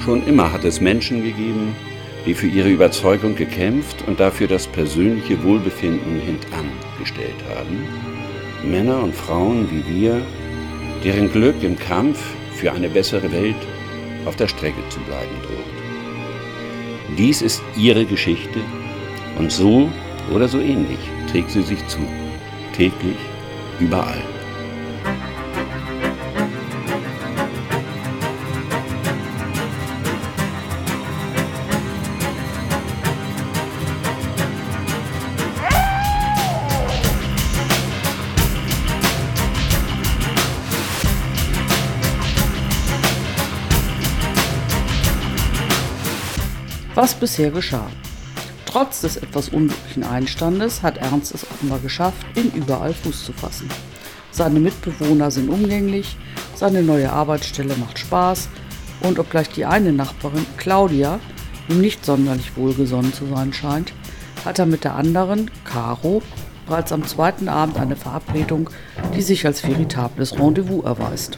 Schon immer hat es Menschen gegeben, die für ihre Überzeugung gekämpft und dafür das persönliche Wohlbefinden hintangestellt haben. Männer und Frauen wie wir, deren Glück im Kampf für eine bessere Welt auf der Strecke zu bleiben droht. Dies ist ihre Geschichte und so oder so ähnlich trägt sie sich zu. Täglich, überall. Was bisher geschah. Trotz des etwas unglücklichen Einstandes hat Ernst es offenbar geschafft, in überall Fuß zu fassen. Seine Mitbewohner sind umgänglich, seine neue Arbeitsstelle macht Spaß und obgleich die eine Nachbarin, Claudia, ihm nicht sonderlich wohlgesonnen zu sein scheint, hat er mit der anderen, Caro, bereits am zweiten Abend eine Verabredung, die sich als veritables Rendezvous erweist.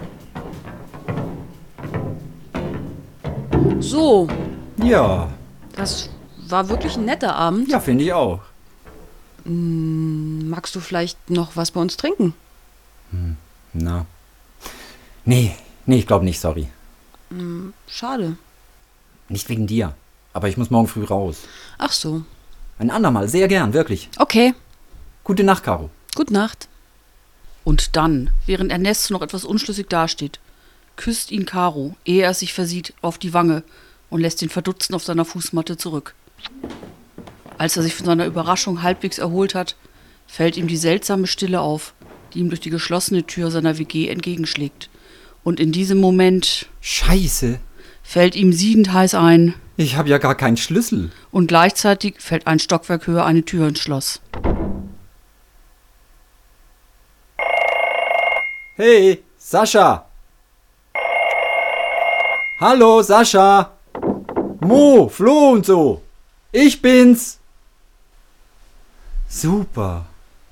So, Ja, das war wirklich ein netter Abend. ja, finde ich auch. Magst du vielleicht noch was bei uns trinken? Na. Nee, ich glaube nicht, sorry. Schade. Nicht wegen dir. Aber ich muss morgen früh raus. Ach so. Ein andermal, sehr gern, wirklich. Okay, Gute Nacht, Caro. gute Nacht. Und dann, während Ernesto noch etwas unschlüssig dasteht, küsst ihn Caro, ehe er sich versieht, auf die Wange und lässt ihn verdutzt auf seiner Fußmatte zurück. Als er sich von seiner Überraschung halbwegs erholt hat, fällt ihm die seltsame Stille auf, die ihm durch die geschlossene Tür seiner WG entgegenschlägt. Und in diesem Moment Scheiße, fällt ihm siedend heiß ein ich habe ja gar keinen Schlüssel. und gleichzeitig fällt ein Stockwerk höher eine Tür ins Schloss. Hey, Sascha! Hallo, Sascha! Mo, Flo und so! Ich bin's! Super!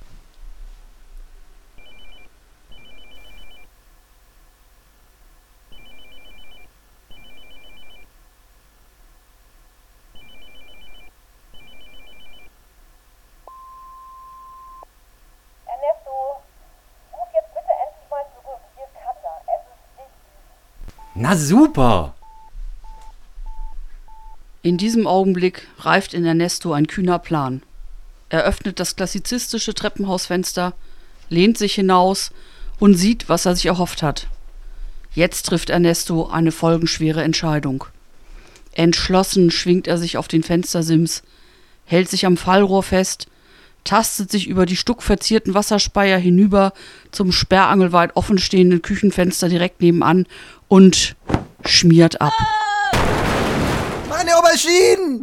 Ernesto, ruf jetzt bitte endlich mal zurück. Hier ist Katja. Es ist wichtig. Na super! In diesem Augenblick reift in Ernesto ein kühner Plan. Er öffnet das klassizistische Treppenhausfenster, lehnt sich hinaus und sieht, was er sich erhofft hat. Jetzt trifft Ernesto eine folgenschwere Entscheidung. Entschlossen schwingt er sich auf den Fenstersims, hält sich am Fallrohr fest, tastet sich über die stuckverzierten Wasserspeier hinüber zum sperrangelweit offenstehenden Küchenfenster direkt nebenan und schmiert ab. Meine Auberginen!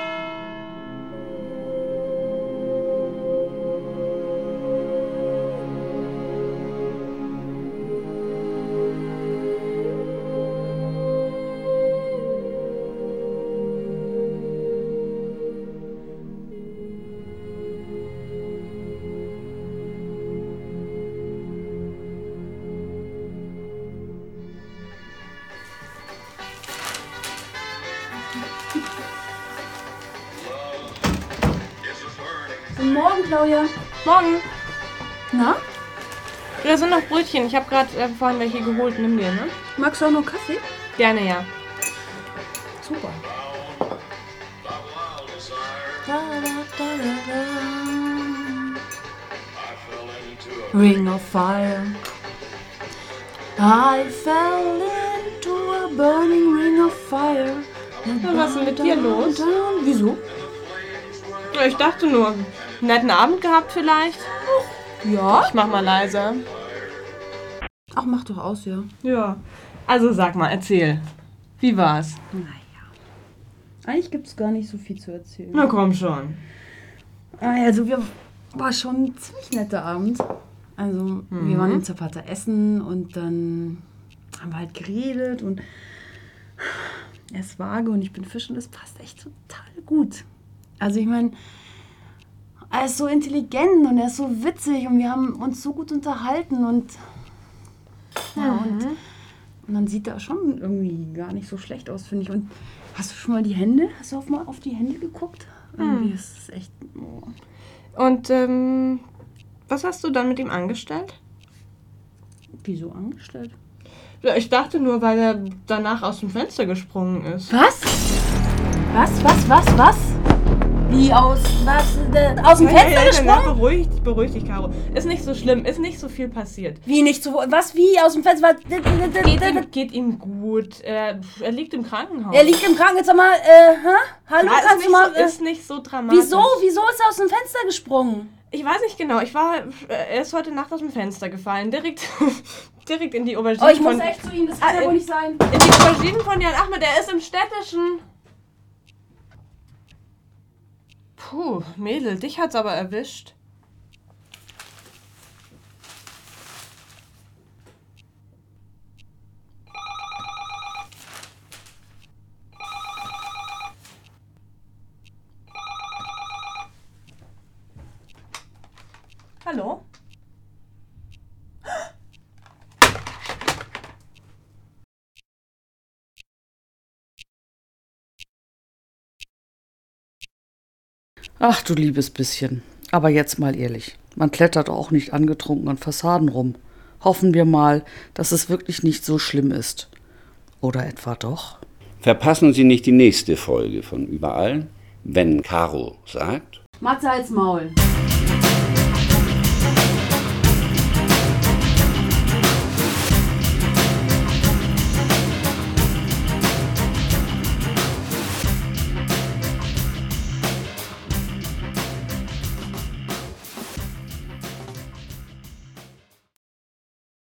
Guten Morgen, Claudia. Morgen. Na, Da sind noch Brötchen. Ich habe gerade vorhin welche geholt. Nimm dir, ne? magst du auch noch Kaffee? Gerne, ja. Super. Ring of fire. I fell into a burning ring of fire. Na, was ist denn mit dir los? Wieso? Ja, ich dachte nur, einen netten Abend gehabt vielleicht. Ja. Ich mach mal leiser. Ach, mach doch aus, ja. Ja. Also sag mal, erzähl. Wie war's? Eigentlich gibt es gar nicht so viel zu erzählen. Na komm schon. Also, war schon ein ziemlich netter Abend. Also, wir waren im Zapata essen und dann haben wir halt geredet und er ist vage und ich bin Fisch und das passt echt total gut. Also, ich meine, er ist so intelligent und er ist so witzig und wir haben uns so gut unterhalten und ja, und Und dann sieht er schon irgendwie gar nicht so schlecht aus, finde ich. Und hast du schon mal die Hände? Hast du auch mal auf die Hände geguckt? Irgendwie ist es echt... Oh. Und was hast du dann mit ihm angestellt? Wieso angestellt? Ja, ich dachte nur, weil er danach aus dem Fenster gesprungen ist. Was? Was? Wie aus dem Fenster gesprungen? Beruhig dich, Caro. Ist nicht so schlimm, ist nicht so viel passiert. Wie nicht so... Was? Wie aus dem Fenster? Geht ihm gut. Er liegt im Krankenhaus. Er liegt im Krankenhaus. Sag mal, hallo, Ja, kannst du mal... ist nicht so dramatisch. Wieso ist er aus dem Fenster gesprungen? Ich weiß nicht genau. Er ist heute Nacht aus dem Fenster gefallen. Direkt in die Aubergine Oh, ich muss echt zu ihm, das kann ja wohl nicht sein. In die Auberginen von Jan Ahmed, der ist im Städtischen. Puh, Mädel, dich hat's aber erwischt. Hallo? Ach du liebes bisschen. Aber jetzt mal ehrlich. Man klettert auch nicht angetrunken an Fassaden rum. Hoffen wir mal, dass es wirklich nicht so schlimm ist. Oder etwa doch? Verpassen Sie nicht die nächste Folge von Überall, wenn Caro sagt... Matze als Maul.